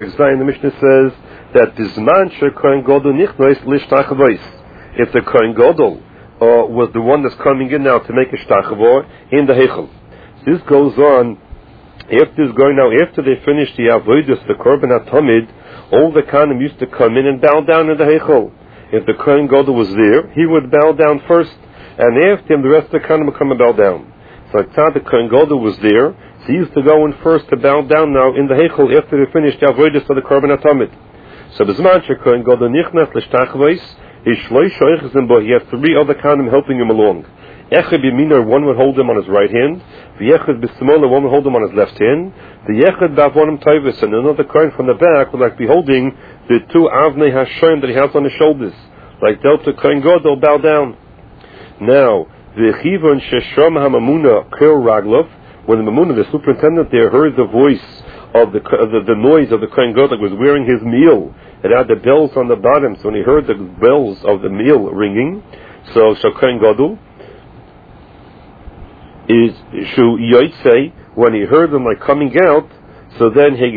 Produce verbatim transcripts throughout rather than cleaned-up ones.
The Mishnah says that Bizman Kohen Gadol nichnos lishtachavois. If the Kohen Gadol uh, was the one that's coming in now to make a shtachavo in the Heichel, this goes on. After this going now, after they finish the avodas, the korban hatamid, all the Kohanim used to come in and bow down in the Heichel. If the Kohen Gadol was there, he would bow down first, and after him, the rest of the Kohanim would come and bow down. So at the Kohen Gadol was there, so he used to go in first to bow down now in the Heichel after they finished the avodas of the korban hatamid. So Bizman Kohen Gadol nichnas l'shtachavois, he has three other Kohanim helping him along. Echad b'yamino, one would hold him on his right hand. V'yechad b'simola, one would hold him on his left hand. V'yechad b'avonim toivus, and another Kohen from the back would like be holding the two avnei hashoyim that he has on his shoulders, like Delta Kohen Gadol bow down. Now, v'chivon shesham hamamuna kir raglov, when the mamuna, the superintendent there, heard the voice of the the, the noise of the Kohen Gadol that was wearing his meal, it had the bells on the bottom. So when he heard the bells of the meal ringing, so so Kohen Gadol is shu yotzei, when he heard them like coming out, so then he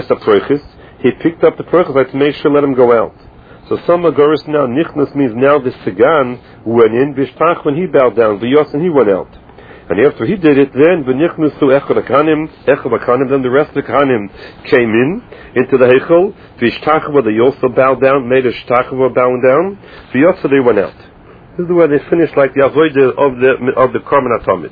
he picked up the prochis like to make sure let him go out. So some agoris now nichnas means now the Sagan went in, Bishtach when he bowed down, V'yos and he went out. And after he did it, then v'nichnasu echad hakanim, echad hakanim, then the rest of the Kohanim came in into the Heichel. V'ishtachava, they also bowed down, made a shtachava bowing down. V'yos, so they went out. This is the way they finished, like the avodah of the of the korban hatamid.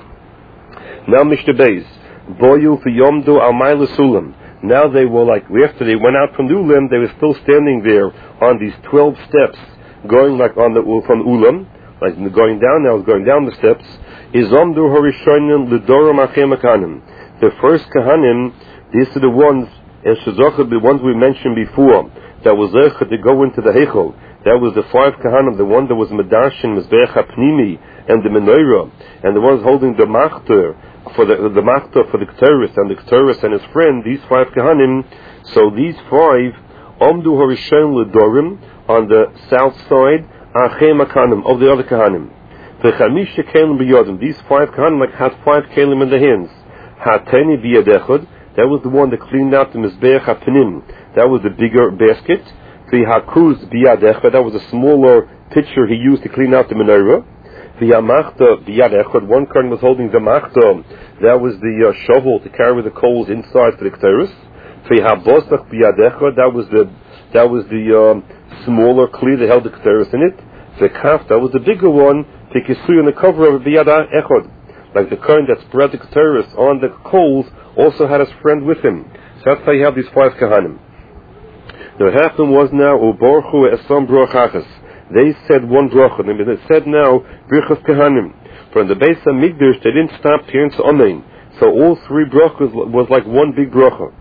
Now Mishnah Beis, boyu v'yomdu al ma'ila sulam. Now they were like, after they went out from the ulam, they were still standing there on these twelve steps, going like on the from the ulam, like going down. Now it's going down the steps. Izomdu harishonim lidoram achem hakanim. The first Kohanim, these are the ones, and Shazachah, the ones we mentioned before, that was there to go into the Heichel. That was the five Kohanim, the one that was Medashin, Mizbeach HaPnimi, and the Menorah, and the ones holding the Machter, for the the Machter for the Ketores, and the Ketores and his friend, these five Kohanim. So these five, Omdu Harishonim lidorim, on the south side, Achem hakanim, of the other Kohanim. The Chamisha Kelim b'yodim. These five Kohanim like had five Kelim in the hands. Hateni b'yadechod. That was the one that cleaned out the Mizbeach HaPnim. That was the bigger basket. The Hakuz b'yadechod. That was a smaller pitcher he used to clean out the menorah. The Hamachta b'yadechod. One Kohen was holding the Machta. That was the uh, shovel to carry the coals inside for the Ketores. The Habosach b'yadechod. That was the that was the um, smaller kli that held the Ketores in it. The Kaf. That was the bigger one. The Kisui on the cover of Biyada Echod, like the Kohen that spread the Ketores on the coals, also had his friend with him. So that's how you have these five Kohanim. Now what happened was now, Uborchu Esam Brochachas. They said one bracha. They said now, Birchas Kohanim. From the base of Migdash, they didn't stop here to Amen. So all three brachas was like one big bracha.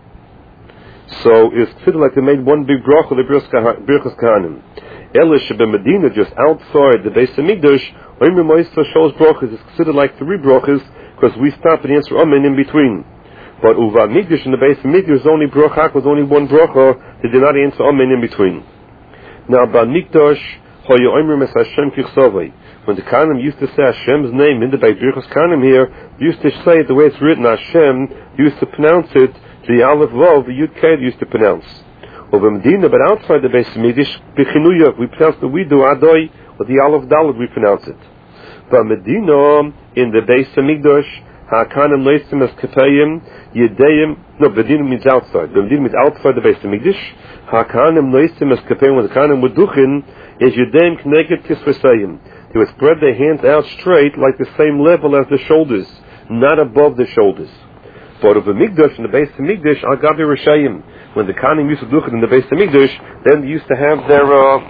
So it's considered like they made one big bracha, the Birchas Kohanim. Elish Medina, just outside the base of Migdash, Omer Moisa shows brachas. It's considered like three brachas because we stop and answer Amen in between. But Uva Migdash in the base of Migdash only bracha was only one bracha. They did not answer Amen in between. Now by Migdash, Hoya Omer Mes Hashem Kichsavei. When the Kohanim used to say Hashem's name in the Birchas Kohanim here, they used to say it the way it's written. Hashem used to pronounce it. The Aleph Vav, the Yud Kei used to pronounce. Over Medina, but outside the base of Migdash, Bechinuya, we pronounce the we do Adoi, or the Aleph Dalet, we pronounce it. But Medina, in the base of Migdash, Hakanim Leisim as Ketayim, Yedeim, no, Medina means outside. Medina means outside the base of Migdash. Hakanim Leisim as Ketayim, when the Kohanim were duchin, is Yedeim Kneged Kisvesayim. They would spread their hands out straight, like the same level as the shoulders, not above the shoulders. But of the Migdash, in the base of Migdash, Agabi Rishayim, when the Kohanim used to do it in the base of Migdash, then they used to have their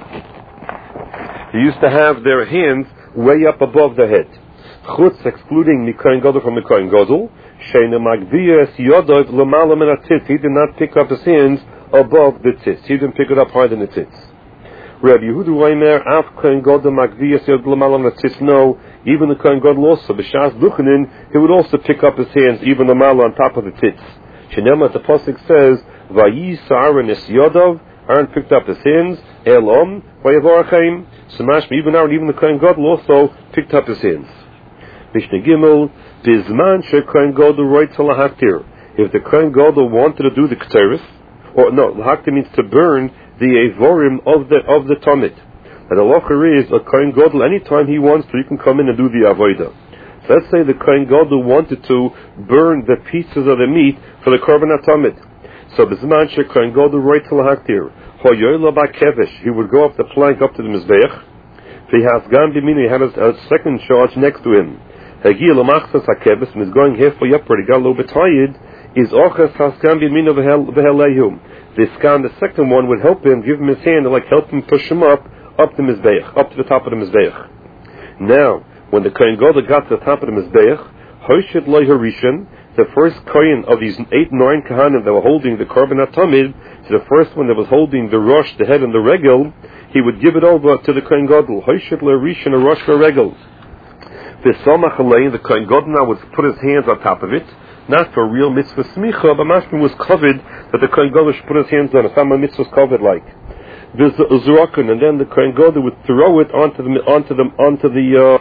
uh, they used to have their hands way up above the head. Chutz, excluding the Kohen Gadol from the Kohen Gadol, Sheina Magdiyas Yodov L'Malam and Atzitz. He did not pick up his hands above the tzitz. He didn't pick it up higher than the tzitz. Rabbi Yehuda Reimer, Af Kohen Gadol Magdiyas Yodov L'Malam and Atzitz. No, even the Kohen Gadol also, B'Shas Duchanin, he would also pick up his hands, even the Mala on top of the tzitz. Shenema, the pasuk says, Vayisa Aaron es Yodov. Aaron picked up his hands. Elom vayavorachem. Samash, even Aaron, even the Kohen Gadol also picked up his hands. Mishnah Gimel, Bizman she Kohen Gadol roitz lahaktir. If the Kohen Gadol wanted to do the Ketores, or no, lahakta means to burn the evorim of the of the tamid. And the locher is a kohen gadol. Anytime he wants to, he can come in and do the avodah. So let's say the kohen gadol wanted to burn the pieces of the meat for the korban tamid. So b'zman she kohen gadol right to lahaktir hoyoyla ba'kevesh, he would go up the plank up to the mizbeach. He has gone b'minu, he had a, a second charge next to him. Hagi l'machzas hakeves, and is going halfway up where he got a little bit tired. Is ochas haskan b'minu v'helehu. The skan, the second one, would help him, give him his hand, and like help him push him up, up the mizbeach, up to the top of the mizbeach. Now, when the kohen gadol got to the top of the mizbeach, hoshit loy harishan, the first kohen of these eight, nine kahanim that were holding the korban tamid, so the first one that was holding the rosh, the head, and the regel, he would give it over to the kohen gadol. Hoshit loy harishan, a rosh for a regel. The samach alei, the kohen gadol now would put his hands on top of it, not for real mitzvah smicha, but mashman was covered that the kohen gadol should put his hands on it. Some mitzvah was covered like. There's the uzrakan, and then the kohen gadol would throw it onto the onto the onto the uh,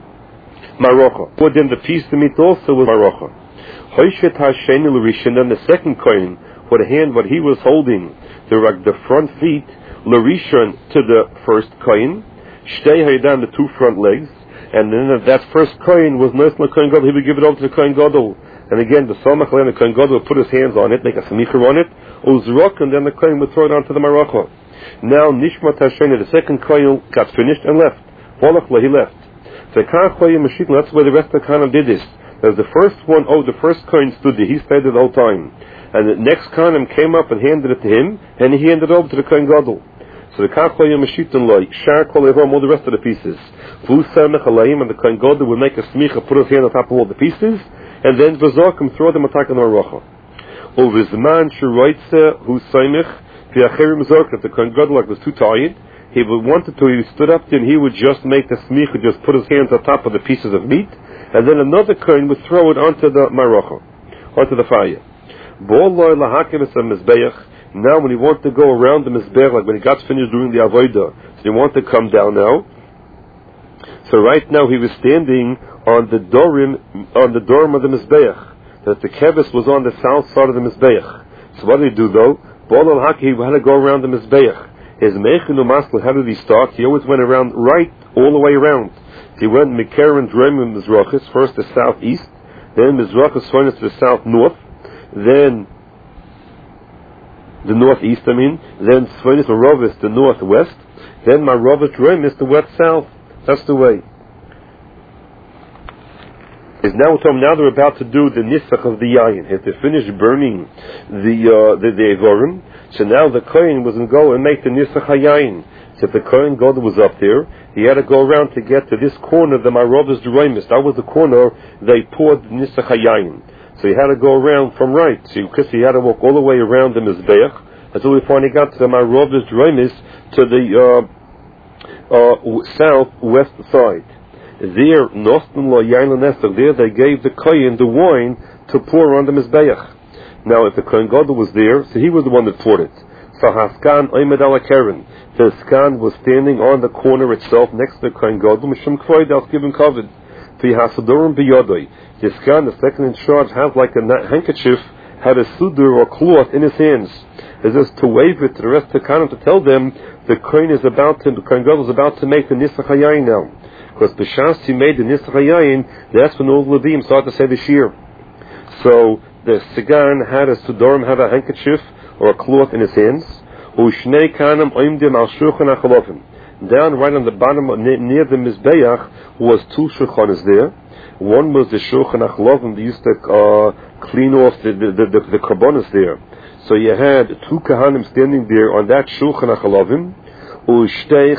marocha. But then the piece of meat also was marocha. Hoishet hasheni l'rishon. Then the second kohen, with a hand, what he was holding, the the front feet l'rishon to the first kohen. Shtei haydan, the two front legs, and then that first kohen was nice to the kohen gadol. He would give it over to the kohen gadol. And again, the samach and the kohen gadol would put his hands on it, make a smicha on it. Uzrakan, then the kohen would throw it onto the marocha. Now Nishmat Hasheni, the second kohen, got finished and left. Volachla, he left. So that's where the rest of the kohen did this. There's the first one, oh, the first kohen stood there, he stayed there the whole time. And the next kohen came up and handed it to him, and he handed it over to the kohen gadol. So the kohen Mashitan loy, Shar Kol Evom, all the rest of the pieces. V'usamech alayim, and the kohen gadol would make a smicha, put his hand on top of all the pieces, and then V'zokim, throw them attack on the marocha. Uvizman Shiroitze, Hu Saimich, if the kohen gadol was too tired, he would wanted to, he stood up there and he would just make the smicha, just put his hands on top of the pieces of meat, and then another kohen would throw it onto the marocha, onto the fire. Now when he wanted to go around the mizbeach, like when he got finished doing the avodah, so he wanted to come down now. So right now he was standing on the dorim, on the dorm of the mizbeach, that the keves was on the south side of the mizbeach. So what did he do though? He had to go around the mizbeach. His mechinu masl, how did he start? He always went around right, all the way around. He went Mekeren Dremim Mizrachis, first to southeast, then Mizrachis Soinis to the south north, then the northeast, I mean, then Soinis Marovis the northwest, then Marovis Dremim the west south. That's the way. Is now now they're about to do the nisach of the yayin. If they finish burning the uh, the, the evorim, so now the kohen was going to go and make the nisach hayayin. So if the kohen gadol was up there, he had to go around to get to this corner, the marovas deroimis. That was the corner they poured the nisach hayayin. So he had to go around from right. So because he had to walk all the way around the mizbeach until we finally got to the marovas deroimis to the uh, uh, southwest side. There, there they gave the kohen the wine to pour on the mizbeach. Now, if the kohen gadol was there, so he was the one that poured it. So Haskan Oymed ala Keren, the skan was standing on the corner itself next to the kohen gadol. Mishum Kvoid, I'll give him covered. The Hasadorim biyodoi. The skan, the second in charge, had like a handkerchief, had a sudur or cloth in his hands. It's just to wave it to the rest of the kohen to tell them the kohen is about to, the kohen gadol is about to make the nisach hayayin now. Because the B'shas he made the Nisach HaYayin, that's when all the Levim started to say the Shir. So the Sigan had a Sudorim, had a handkerchief or a cloth in his hands. Ushnei Kanim Oimdim Al Shulchan HaChalofim. Down right on the bottom near the Mizbeach was two Shulchanas there. One was the Shulchan HaChalofim. They used to uh, clean off the the, the, the, the Karbonos there. So you had two Kahanim standing there on that Shulchan HaChalofim. There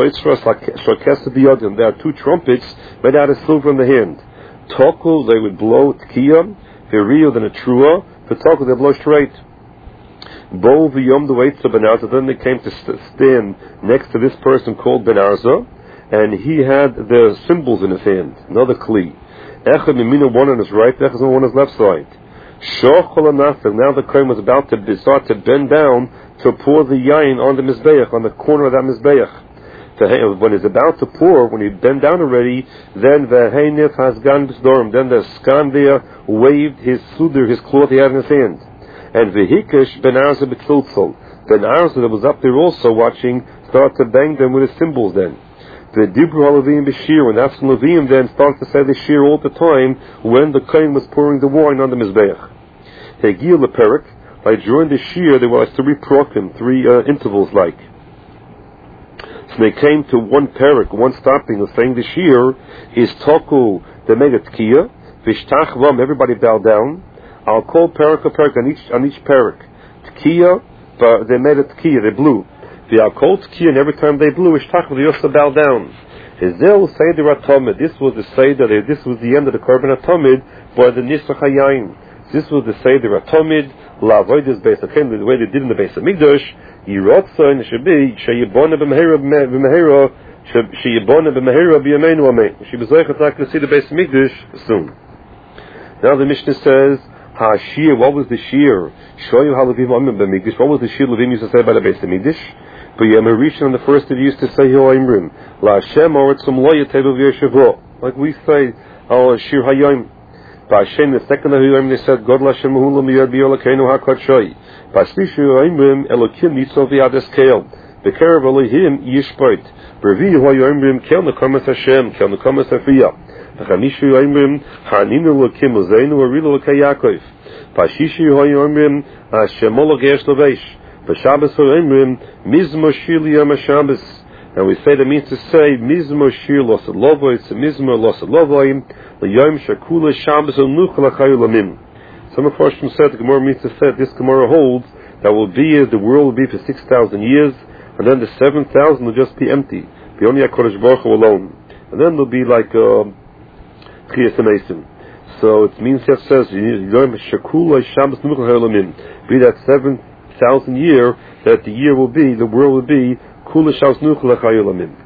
are two trumpets made out of silver in the hand. Tokul, they would blow tkiyah. V'riyo, then a trua. For tokul, they blow straight. Bo v'yom the weights of Ben Arza. Then they came to stand next to this person called Ben Arza, and he had the symbols in his hand. Another kli. Echad mimina, one on his right, echad one on his left side. Shochol anafel. Now the kohen was about to start to bend down to pour the yain on the mizbeach, on the corner of that mizbeach. So when he's about to pour, when he bent down already, then the heinif has gone b'sdorim. Then the skan there waved his sudur, his cloth he had in his hand. And Vehikesh Ben Arza B'Tziltzol. Ben Arza that was up there also watching started to bang them with his cymbals then. The Dibru HaLevim B'Shir, and Afson Levim then started to say the Shir all the time when the Kohen was pouring the wine on the Mizbeach. Hegil Leperik, like during the Shir there were like three prokim, three uh, intervals like. So they came to one perik, one stopping of saying the Shir is Toku, they made a Tkiya, Vishtach Vam, everybody bowed down. I'll call perik a perik on each, on each perik. Tkiya, but they made a Tkiya, they blew. The Alkol Tkiya, and every time they blew, Vishtach they also bowed down. Hizel Seder HaTomid, this was the Seder, this was the end of the Korban HaTomid, by the Nisach HaYayin. This was the Seder HaTomid, La Avodas Beis HaKen, the way they did in the Beis HaMikdash. Yirotzain should be Sheyibona b'Mehera b'Mehera Sheyibona b'Mehera b'Yameinu Amen. She was like to see the Beis HaMikdash soon. Now the Mishnah says, Ha-Shir, what was the Shir? Shoyu HaLevim Amen b'Mikdash. What was the Shir Levim used to say by the Beis HaMikdash? But Yamarishan on the first day used to say Yoimrim La Hashem Oritzum Lo Yatevu V'Yeshavo. Like we say, our Shir Hayom. Ba'Hashem, the second of Yoimrim, they said, God Lashem Mahula Miyad B'Yolakenu HaKadshoy. Ba'Shlishi Yoimrim Elokim Nitzov V'Yades Keil. B'Kerev Elohim Yishpoit. B'Revi Yoimrim Kel Nekamas Hashem, Kel Nekamas Afiyah. B'Chamishi Yoimrim Haninu Elokim Ozeinu Arilu Lokei Yaakov. Ba'Shishi Yoimrim Hashem Ologesh Lovesh. B'Shabbos Yoimrim Mizmo Shir Liyam HaShabbos. And we say that means to say Mizmo Shir Losad Lovoy, it's a Mizmo Losad Lovoy, L'Yom Shakula Shabbos Onuch L'Chayu Lamim. Some of us said the Gemara means to say this Gemara holds that will be as the world will be for six thousand years, and then the seven thousand will just be empty, be only HaKadosh Baruch Hu alone, and then there'll be like Chiyas Mason. So it means it says L'Yom Shakula Shabbos Onuch L'Chayu Lamim. Be that seven thousand year that the year will be, the world will be Kula Shabbos Nuch L'Chayu Lamim.